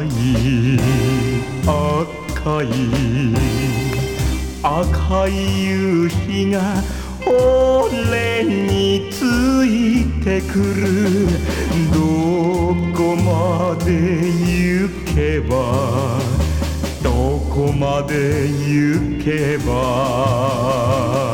い赤い赤い夕日が俺についてくる。どこまで行けばどこまで行けば